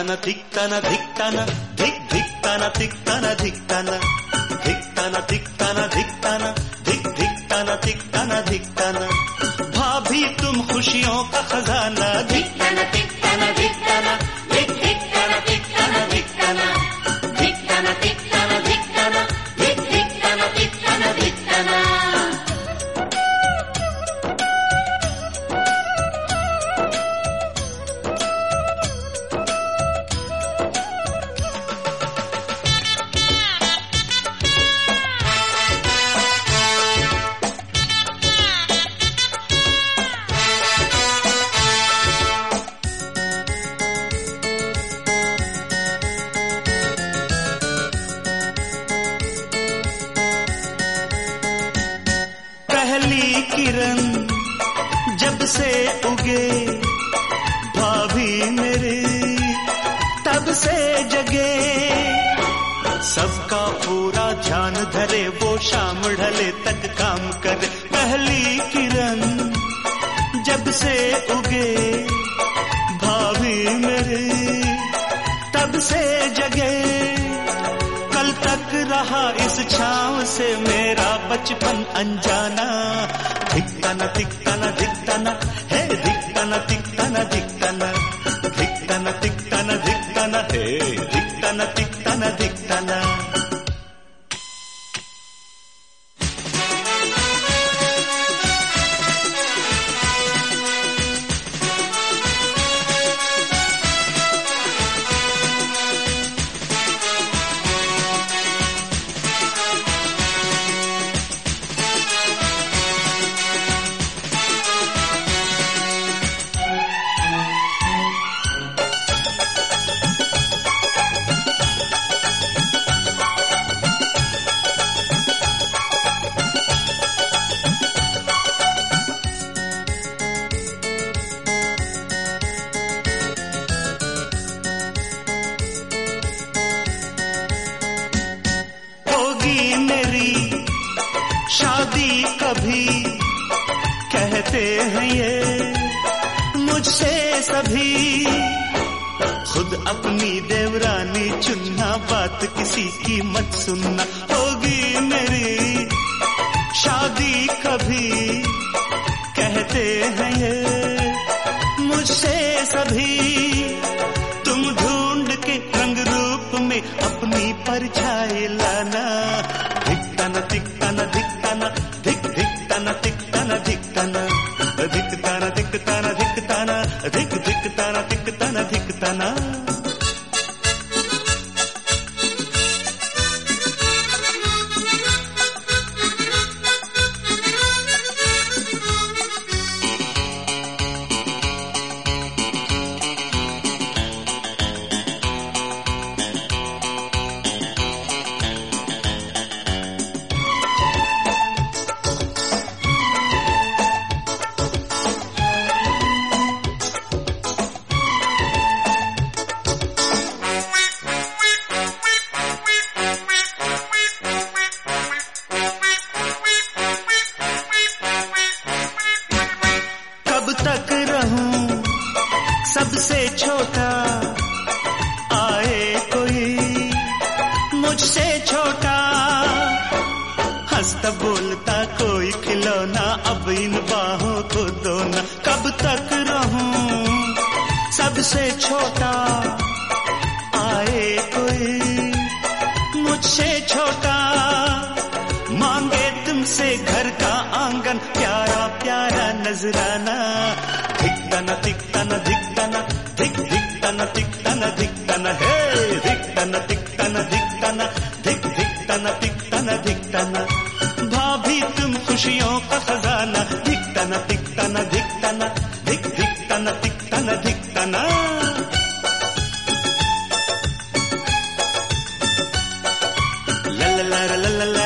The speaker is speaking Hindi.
धिक्ताना धिक्ताना धिक धिक्ताना तिक्ताना धिक्ताना धिक्ताना तिक्ताना धिक्ताना धिक धिक्ताना तिक्ताना धिक्ताना। भाभी तुम खुशियों का खजाना। धिक्ताना तिक्ताना धिक्ताना धिक धिक्ताना तिक्ताना धिक्ताना धिक्ताना तिक्ताना धिक्ताना धिक धिक्ताना तिक्ताना धिक्ताना। पहली किरण जब से उगे भाभी मेरी तब से जगे। सबका पूरा ध्यान धरे वो शाम ढले तक काम करे। पहली किरण जब से उगे भाभी मेरी तब से जगे। कल तक रहा इस छांव से मेरा बचपन अनजाना। धिक्ताना तिक्ताना धिक्ताना हे धिक्ताना तिक्ताना धिक्ताना धिक्ताना तिक्ताना धिक्ताना हे धिक्ताना तिक्ताना धिक्ताना। शादी कभी कहते हैं ये मुझसे सभी। खुद अपनी देवरानी चुनना बात किसी की मत सुनना। होगी मेरी शादी कभी कहते हैं ये मुझसे सभी। तुम ढूंढ के रंग रूप में अपनी परछाई लाना। धिक्ताना तिक्ताना धिक्ताना धिक धिक्ताना तिक्ताना धिक्ताना धिक्ताना तिक्ताना धिक्ताना धिक धिक्ताना तिक्ताना धिक्ताना। तक रहूं सबसे छोटा आए कोई मुझसे छोटा। हंसता बोलता कोई खिलौना अब इन बाहों को दो ना। कब तक रहूं सबसे छोटा आए कोई मुझसे छोटा। मांगे तुमसे घर का आंगन प्यारा प्यारा नजराना। धिक्ताना तिक्ताना धिक्ताना धिक धिक्ताना तिक्ताना धिक्ताना हे धिक्ताना तिक्ताना धिक्ताना धिक धिक्ताना तिक्ताना धिक्ताना। भाभी तुम खुशियों का खजाना। धिक्ताना तिक्ताना धिक्ताना धिक धिक्ताना तिक्ताना धिक्ताना। ला ला ला ला ला ला